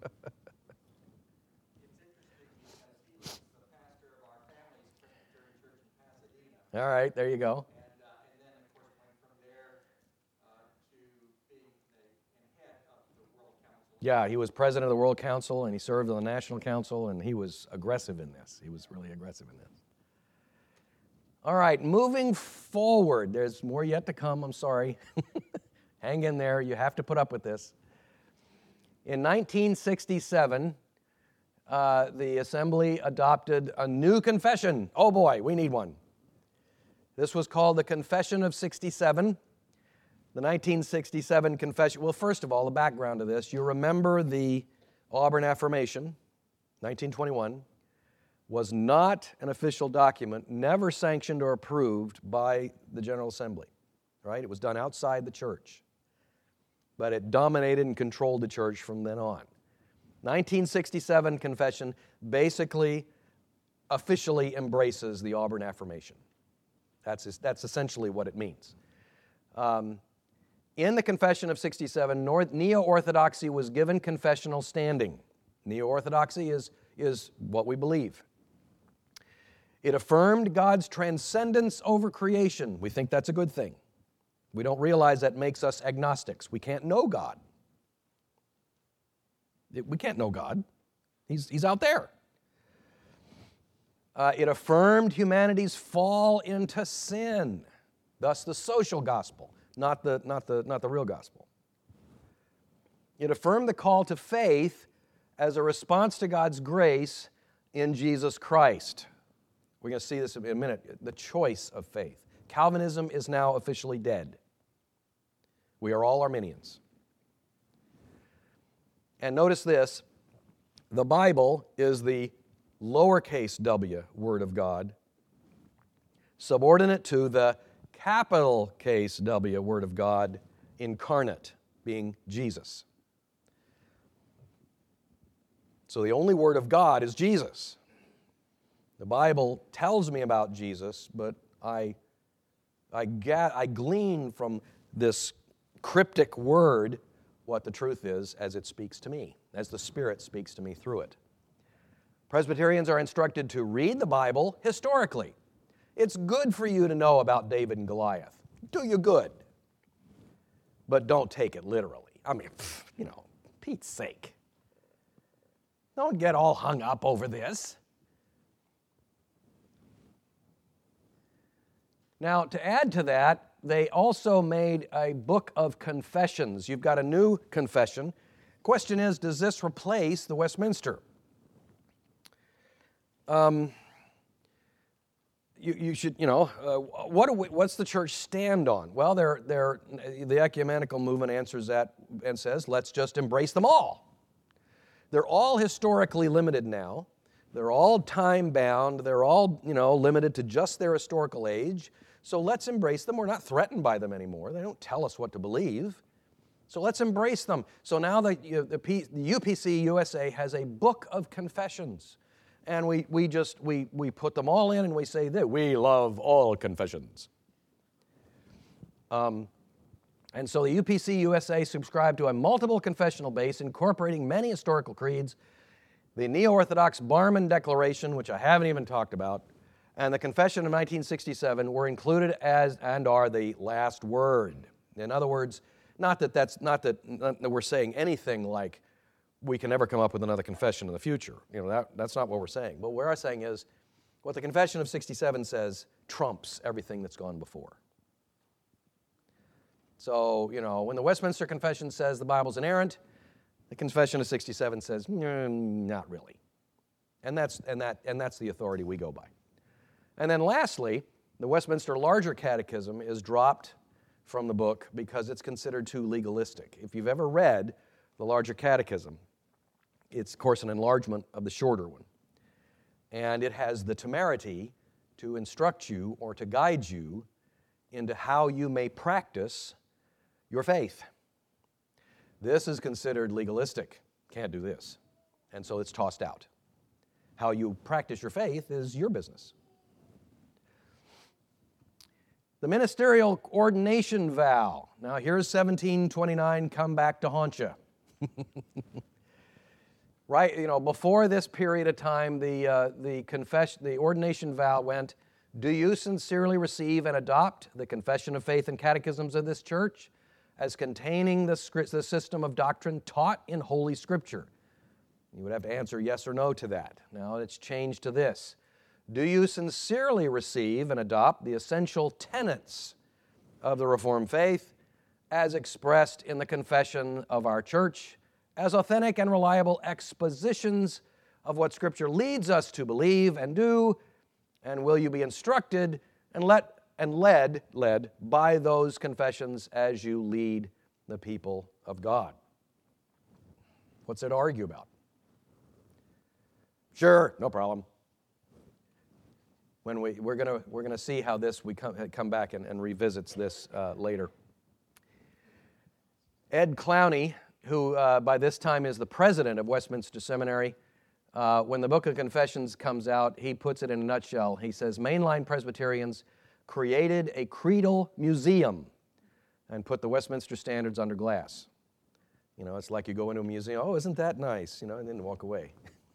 because he was the pastor of our family's Presbyterian church in Pasadena. All right, there you go. And, uh, and then, of course, went from there uh, to being the and head of the World Council. Yeah, he was president of the World Council, and he served on the National Council, and he was aggressive in this. He was really aggressive in this. All right, moving forward. There's more yet to come, I'm sorry. Hang in there, you have to put up with this. In nineteen sixty-seven, uh, the Assembly adopted a new confession. Oh boy, we need one. This was called the Confession of sixty-seven. The nineteen sixty-seven Confession, well, first of all, the background of this, you remember the Auburn Affirmation, nineteen twenty-one, was not an official document, never sanctioned or approved by the General Assembly, right? It was done outside the church, but it dominated and controlled the church from then on. nineteen sixty-seven Confession basically officially embraces the Auburn Affirmation. That's, that's essentially what it means. Um, in the Confession of sixty-seven, Neo-Orthodoxy was given confessional standing. Neo-Orthodoxy is, is what we believe. It affirmed God's transcendence over creation. We think that's a good thing. We don't realize that makes us agnostics. We can't know God. We can't know God. He's, he's out there. Uh, it affirmed humanity's fall into sin, thus the social gospel, not the, not the, not the real gospel. It affirmed the call to faith as a response to God's grace in Jesus Christ. We're going to see this in a minute, the choice of faith. Calvinism is now officially dead. We are all Arminians. And notice this, the Bible is the lowercase w Word of God, subordinate to the capital case W Word of God, incarnate, being Jesus. So the only Word of God is Jesus. The Bible tells me about Jesus, but I, I, ga- I glean from this cryptic word what the truth is as it speaks to me, as the Spirit speaks to me through it. Presbyterians are instructed to read the Bible historically. It's good for you to know about David and Goliath. Do you good. But don't take it literally. I mean, you know, Pete's sake. Don't get all hung up over this. Now, to add to that, they also made a book of confessions. You've got a new confession. Question is, does this replace the Westminster? Um, you, you should, you know, uh, what do we, what's the church stand on? Well, they're, they're, the ecumenical movement answers that and says, let's just embrace them all. They're all historically limited now. They're all time-bound. They're all, you know, limited to just their historical age. So let's embrace them. We're not threatened by them anymore. They don't tell us what to believe. So let's embrace them. So now the, the, the U P C U S A has a book of confessions. And we, we just, we, we put them all in and we say that we love all confessions. Um, and so the U P C U S A subscribed to a multiple confessional base incorporating many historical creeds, the Neo-Orthodox Barmen Declaration, which I haven't even talked about, and the Confession of nineteen sixty-seven were included as and are the last word. In other words, not that that's not that, not that we're saying anything like we can never come up with another confession in the future. You know, that, that's not what we're saying. But what we're saying is what the Confession of sixty-seven says trumps everything that's gone before. So, you know, when the Westminster Confession says the Bible's inerrant, the Confession of sixty-seven says, mm, not really. And that's, and, that, and that's the authority we go by. And then lastly, the Westminster Larger Catechism is dropped from the book because it's considered too legalistic. If you've ever read the Larger Catechism, it's, of course, an enlargement of the shorter one. And it has the temerity to instruct you or to guide you into how you may practice your faith. This is considered legalistic. Can't do this. And so it's tossed out. How you practice your faith is your business. The ministerial ordination vow. Now here's seventeen twenty-nine, come back to haunt you. Right, you know, before this period of time, the uh, the confession, the ordination vow went, do you sincerely receive and adopt the confession of faith and catechisms of this church as containing the, script, the system of doctrine taught in Holy Scripture? You would have to answer yes or no to that. Now it's changed to this. Do you sincerely receive and adopt the essential tenets of the Reformed faith as expressed in the confession of our church, as authentic and reliable expositions of what Scripture leads us to believe and do? And will you be instructed and let and led led by those confessions as you lead the people of God? What's there to argue about? Sure, no problem. When we we're gonna we're gonna see how this we come come back and, and revisits this uh, later. Ed Clowney, who uh, by this time is the president of Westminster Seminary, uh, when the Book of Confessions comes out, he puts it in a nutshell. He says, mainline Presbyterians created a creedal museum and put the Westminster Standards under glass. You know, it's like you go into a museum, oh, isn't that nice? You know, and then walk away.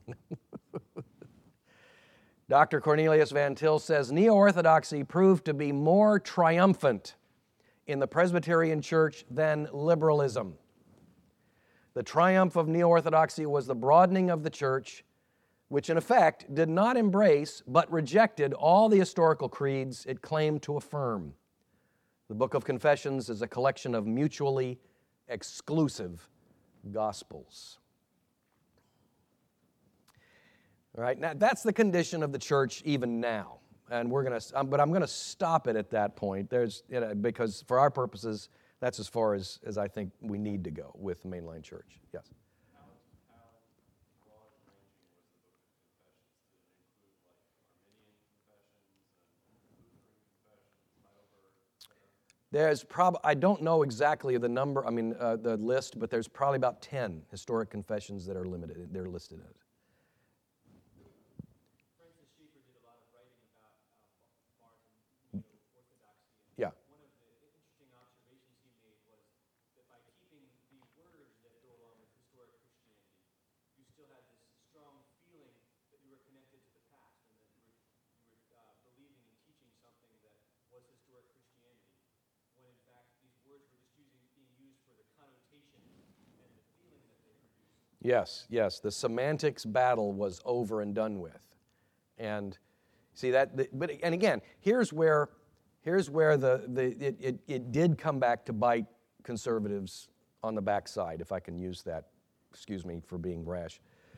Doctor Cornelius Van Til says, neo-orthodoxy proved to be more triumphant in the Presbyterian Church than liberalism. The triumph of neo-orthodoxy was the broadening of the church, which in effect did not embrace but rejected all the historical creeds it claimed to affirm. The Book of Confessions is a collection of mutually exclusive gospels. All right, now that's the condition of the church even now, and we're going to. Um, but I'm going to stop it at that point. There's you know, because for our purposes, that's as far as, as I think we need to go with the mainline church. Yes. How, how broad-ranging was the Book of Confessions? Did it include like Arminian confessions and Lutheran confessions, Heidelberg, et cetera? There's prob. I don't know exactly the number. I mean uh, the list, but there's probably about ten historic confessions that are limited. They're listed in it. Yeah. One of the interesting observations he made was that by keeping the words that go along with historic Christianity, you still had this strong feeling that you were connected to the past and that you were, you were uh, believing and teaching something that was historic Christianity, when in fact these words were just using, being used for the connotation and the feeling that they produced. Yes, yes. The semantics battle was over and done with, and see that. The, but and again, here's where. Here's where the, the it, it, it did come back to bite conservatives on the backside, if I can use that. Excuse me for being brash.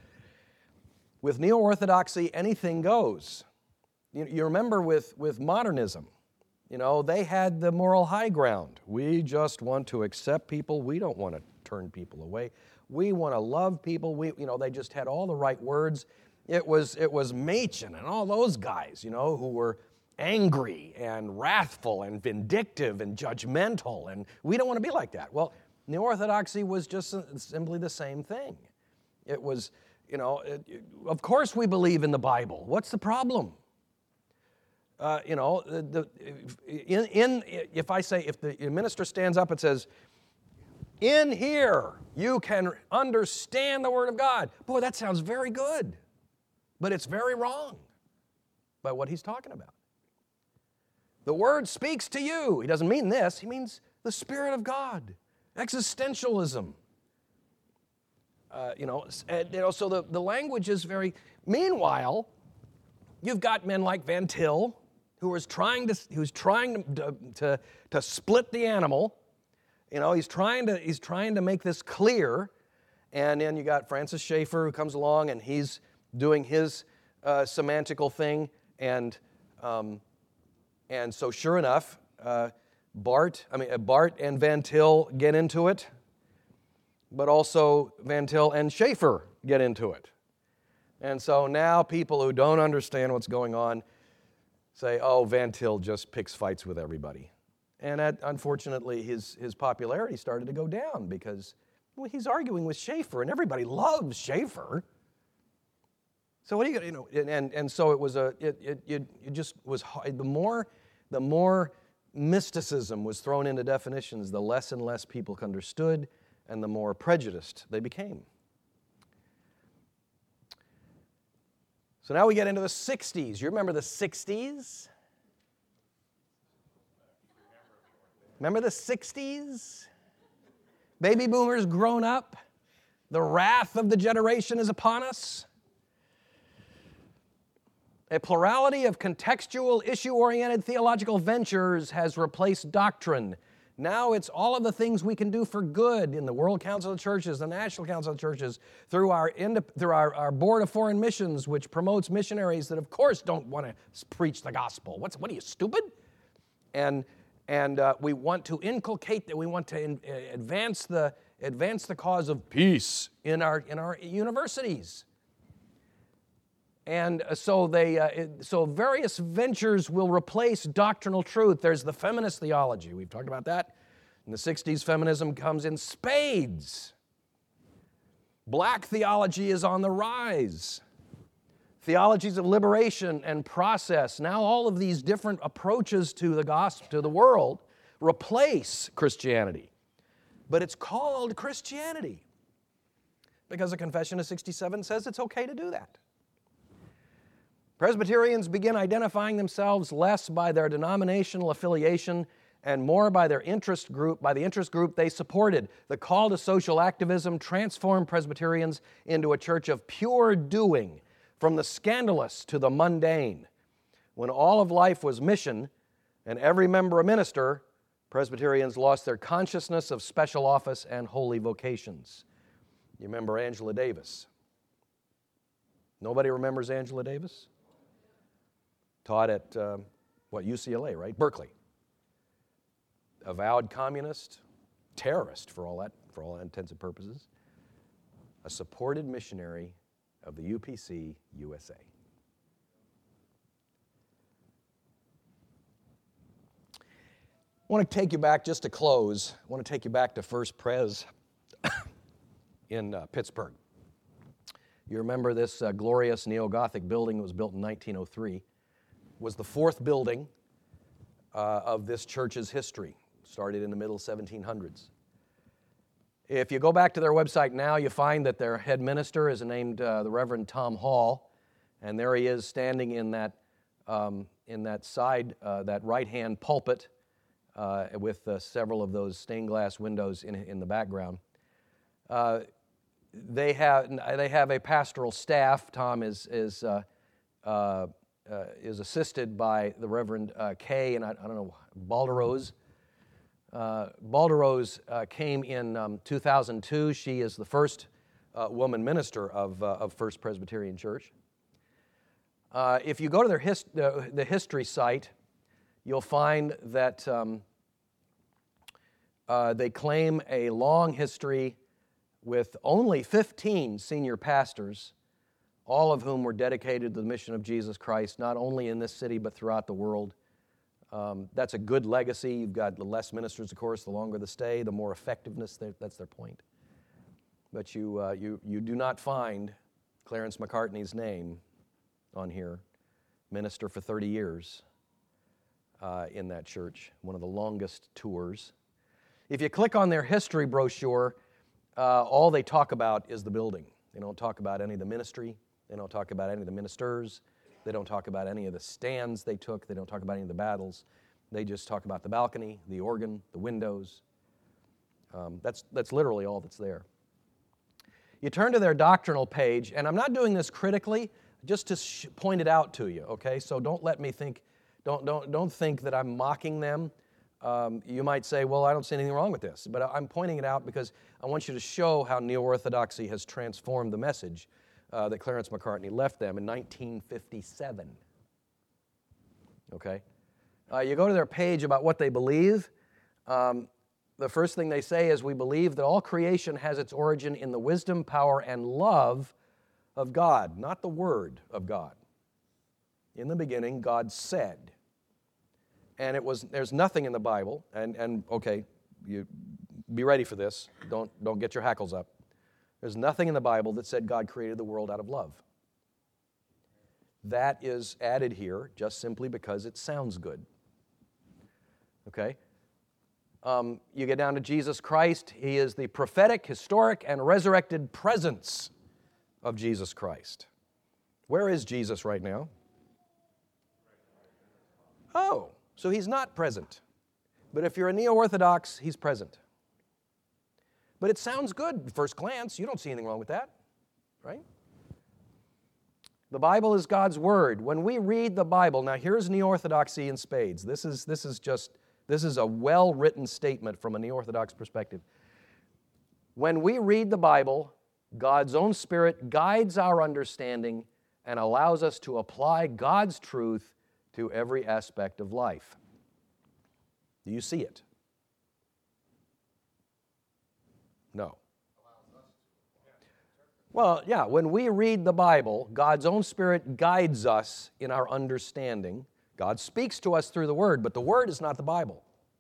With neo-orthodoxy, anything goes. You, you remember with, with modernism, you know, they had the moral high ground. We just want to accept people. We don't want to turn people away. We want to love people. We, you know, they just had all the right words. It was, it was Machen and all those guys, you know, who were angry and wrathful and vindictive and judgmental, and we don't want to be like that. Well, neo-orthodoxy was just simply the same thing. It was, you know, it, it, of course we believe in the Bible. What's the problem? Uh, you know, the, the, in, in if I say, if the minister stands up and says, in here you can understand the Word of God. Boy, that sounds very good, but it's very wrong by what he's talking about. The Word speaks to you. He doesn't mean this. He means the Spirit of God, existentialism. Uh, you know, and, you know, so the, the language is very... Meanwhile, you've got men like Van Til, who is trying to who's trying to, to, to split the animal. You know, he's trying to he's trying to make this clear. And then you got Francis Schaeffer, who comes along, and he's doing his uh, semantical thing, and... Um, And so sure enough, uh, Bart, I mean, uh, Bart and Van Til get into it, but also Van Til and Schaeffer get into it. And so now people who don't understand what's going on say, oh, Van Til just picks fights with everybody. And that, unfortunately, his, his popularity started to go down because, well, he's arguing with Schaeffer, and everybody loves Schaeffer. So what do you you know? And and, and so it was a it, it it it just was hard. the more the more mysticism was thrown into definitions, the less and less people understood, and the more prejudiced they became. So now we get into the sixties. You remember the sixties? Remember the sixties? Baby boomers grown up. The wrath of the generation is upon us. A plurality of contextual, issue-oriented theological ventures has replaced doctrine. Now it's all of the things we can do for good in the World Council of Churches, the National Council of Churches, through our through our, our Board of Foreign Missions, which promotes missionaries that, of course, don't want to preach the gospel. What's what are you, stupid? And and uh, we want to inculcate that. We want to in, uh, advance the advance the cause of peace in our in our universities. And so they, uh, so various ventures will replace doctrinal truth. There's the feminist theology. We've talked about that. In the sixties, feminism comes in spades. Black theology is on the rise. Theologies of liberation and process. Now all of these different approaches to the gospel, to the world, replace Christianity. But it's called Christianity because the Confession of sixty-seven says it's okay to do that. Presbyterians begin identifying themselves less by their denominational affiliation and more by their interest group, by the interest group they supported. The call to social activism transformed Presbyterians into a church of pure doing, from the scandalous to the mundane. When all of life was mission and every member a minister, Presbyterians lost their consciousness of special office and holy vocations. You remember Angela Davis? Nobody remembers Angela Davis? Taught at, uh, what, U C L A, right? Berkeley. Avowed communist, terrorist for all that, for all intents and purposes. A supported missionary of the U P C U S A. I want to take you back, just to close, I want to take you back to First Pres in uh, Pittsburgh. You remember this uh, glorious neo-Gothic building that was built in nineteen oh three. Was the fourth building uh, of this church's history. Started in the middle seventeen hundreds. If you go back to their website now, you find that their head minister is named uh, the Reverend Tom Hall, and there he is standing in that um, in that side, uh, that right-hand pulpit uh, with uh, several of those stained glass windows in in the background. Uh, they have they have a pastoral staff. Tom is is uh, uh, uh, is assisted by the Reverend uh, Kay and I, I don't know Balderose. Uh, Balderose uh, came in um, two thousand two. She is the first uh, woman minister of, uh, of First Presbyterian Church. Uh, if you go to their hist- uh, the history site, you'll find that um, uh, they claim a long history with only fifteen senior pastors, all of whom were dedicated to the mission of Jesus Christ, not only in this city but throughout the world. Um, that's a good legacy. You've got the less ministers, of course, the longer the stay, the more effectiveness. That's their point. But you, uh, you, you do not find Clarence McCartney's name on here, minister for thirty years uh, in that church, one of the longest tours. If you click on their history brochure, uh, all they talk about is the building. They don't talk about any of the ministry. They don't talk about any of the ministers. They don't talk about any of the stands they took. They don't talk about any of the battles. They just talk about the balcony, the organ, the windows. Um, that's, that's literally all that's there. You turn to their doctrinal page, and I'm not doing this critically, just to sh- point it out to you, okay? So don't let me think, don't, don't, don't think that I'm mocking them. Um, you might say, well, I don't see anything wrong with this. But I'm pointing it out because I want you to show how neo-orthodoxy has transformed the message Uh, that Clarence McCartney left them in nineteen fifty-seven. Okay? Uh, you go to their page about what they believe. Um, the first thing they say is, we believe that all creation has its origin in the wisdom, power, and love of God, not the Word of God. In the beginning, God said. And it was, there's nothing in the Bible, and, and okay, you be ready for this. Don't, don't get your hackles up. There's nothing in the Bible that said God created the world out of love. That is added here just simply because it sounds good. Okay? Um, you get down to Jesus Christ. He is the prophetic, historic, and resurrected presence of Jesus Christ. Where is Jesus right now? Oh, so he's not present. But if you're a neo-Orthodox, he's present. But it sounds good at first glance. You don't see anything wrong with that, right? The Bible is God's Word. When we read the Bible, now here's Neo-Orthodoxy in spades. This is, this is just, this is a well-written statement from a Neo-Orthodox perspective. When we read the Bible, God's own Spirit guides our understanding and allows us to apply God's truth to every aspect of life. Do you see it? No. Well, yeah, when we read the Bible, God's own Spirit guides us in our understanding. God speaks to us through the Word, but the Word is not the Bible.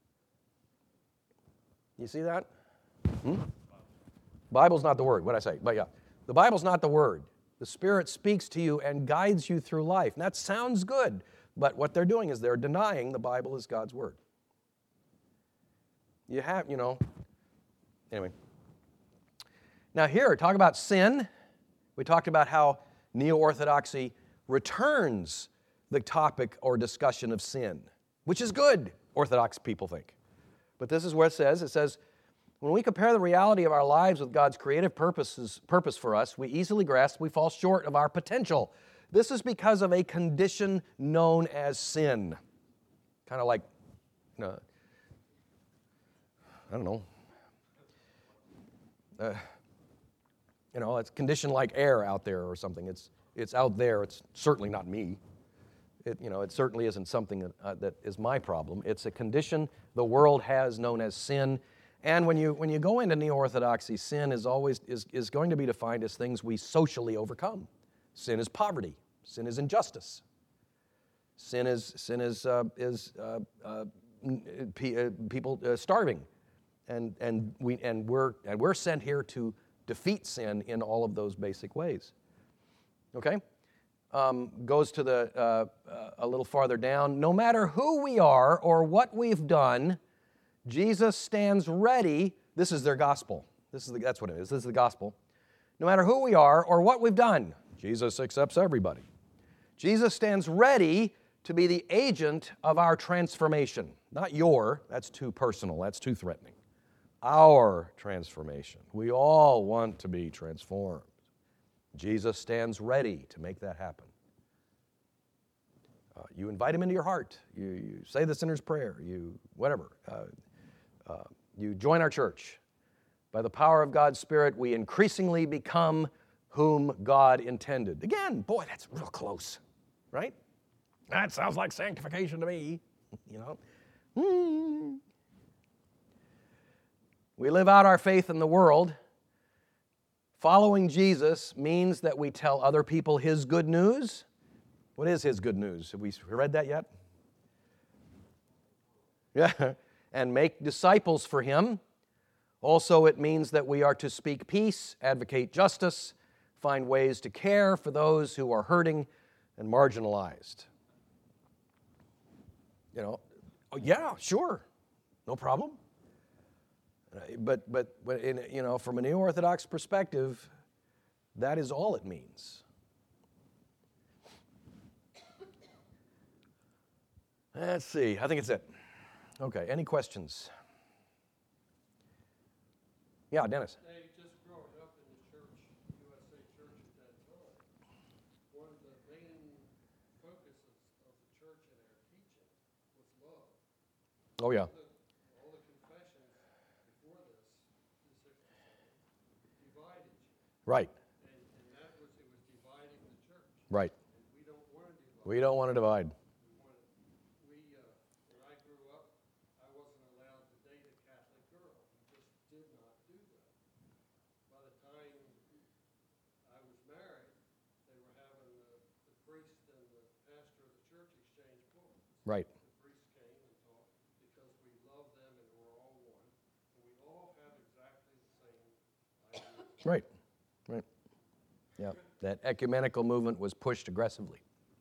You see that? Hmm? Bible's not the Word, what'd I say? But yeah, the Bible's not the Word. The Spirit speaks to you and guides you through life. And that sounds good, but what they're doing is they're denying the Bible is God's Word. You have, you know, anyway. Now here, talk about sin. We talked about how Neo-Orthodoxy returns the topic or discussion of sin, which is good, Orthodox people think. But this is what it says. It says, when we compare the reality of our lives with God's creative purposes, purpose for us, we easily grasp we fall short of our potential. This is because of a condition known as sin. Kind of like, you know, I don't know, uh, you know, it's conditioned like air out there or something. It's it's out there. It's certainly not me. It, you know, it certainly isn't something that, uh, that is my problem. It's a condition the world has known as sin. And when you when you go into Neo-Orthodoxy, sin is always is, is going to be defined as things we socially overcome. Sin is poverty. Sin is injustice. Sin is sin is uh, is uh, uh, pe- uh, people uh, starving, and and we and we're and we're sent here to defeat sin in all of those basic ways. Okay, um, goes to the uh, uh, a little farther down. No matter who we are or what we've done, Jesus stands ready. This is their gospel. This is the, that's what it is. This is the gospel. No matter who we are or what we've done, Jesus accepts everybody. Jesus stands ready to be the agent of our transformation. Not your, that's too personal, that's too threatening. Our transformation. We all want to be transformed. Jesus stands ready to make that happen. Uh, you invite him into your heart. You, you say the sinner's prayer. You, whatever. Uh, uh, you join our church. By the power of God's Spirit, we increasingly become whom God intended. Again, boy, that's real close, right? That sounds like sanctification to me, you know. Hmm. We live out our faith in the world. Following Jesus means that we tell other people his good news. What is his good news? Have we read that yet? Yeah. And make disciples for him. Also, it means that we are to speak peace, advocate justice, find ways to care for those who are hurting and marginalized. You know, oh, yeah, sure, no problem. But, but, but in, you know, from a Neo-Orthodox perspective, that is all it means. Let's see, I think it's it. Okay, any questions? Yeah, Dennis. They just growing up in the church, U S A Church at that time, one of the main focuses of the church and our teaching was love. Oh, yeah. All the, all the confessions before this, the sixty-seven, divided you. Right, And, and that was, it was dividing the church. right. And we don't want to divide. We don't want to divide. We want to, we, uh, when I grew up, I wasn't allowed to date a Catholic girl. We just did not do that. By the time I was married, they were having the, the priest and the pastor of the church exchange books. Right, The priest came and taught because we love them and we're all one. And we all have exactly the same ideas. right, right. Yeah, that ecumenical movement was pushed aggressively.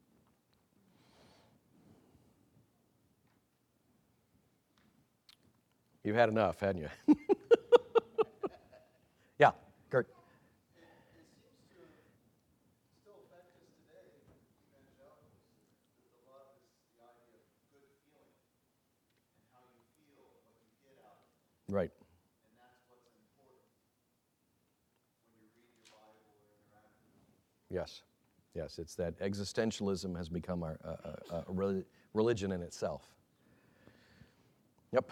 You've had enough, hadn't you? Yeah, Kurt. It seems to still affect us today, evangelicals, that the love is the idea of good feeling and how you feel and what you get out of it. Right, And that's what's important when you read your Bible or interact with it. yes. Yes, it's that existentialism has become our uh, uh, a rel- religion in itself. Yep.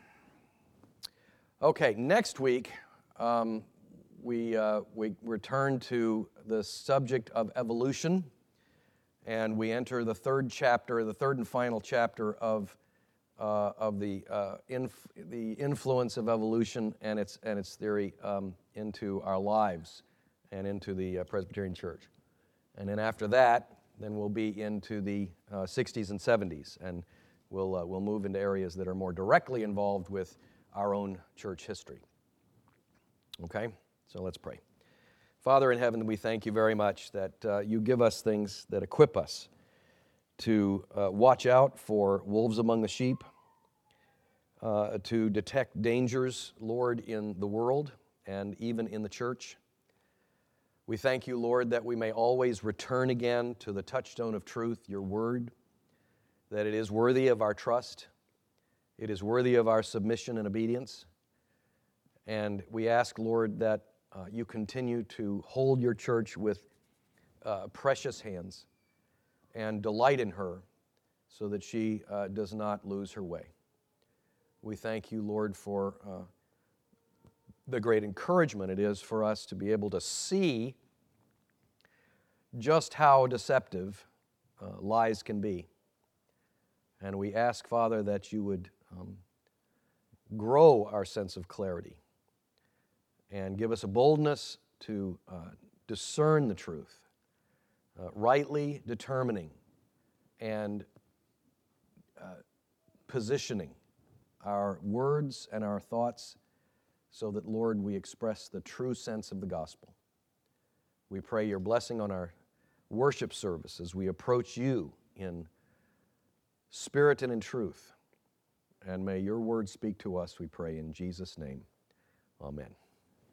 Okay, next week um, we uh, we return to the subject of evolution, and we enter the third chapter, the third and final chapter of uh, of the uh, inf- the influence of evolution and its and its theory um, into our lives and into the uh, Presbyterian Church. And then after that, then we'll be into the uh, sixties and seventies, and we'll uh, we'll move into areas that are more directly involved with our own church history. Okay, so let's pray. Father in heaven, we thank you very much that uh, you give us things that equip us to uh, watch out for wolves among the sheep, uh, to detect dangers, Lord, in the world and even in the church. We thank you, Lord, that we may always return again to the touchstone of truth, your word, that it is worthy of our trust, it is worthy of our submission and obedience. And we ask, Lord, that uh, you continue to hold your church with uh, precious hands and delight in her so that she uh, does not lose her way. We thank you, Lord, for uh, the great encouragement it is for us to be able to see just how deceptive uh, lies can be. And we ask, Father, that you would um, grow our sense of clarity and give us a boldness to uh, discern the truth, uh, rightly determining and uh, positioning our words and our thoughts so that, Lord, we express the true sense of the gospel. We pray your blessing on our worship service as we approach you in spirit and in truth. And may your word speak to us, we pray in Jesus' name. Amen.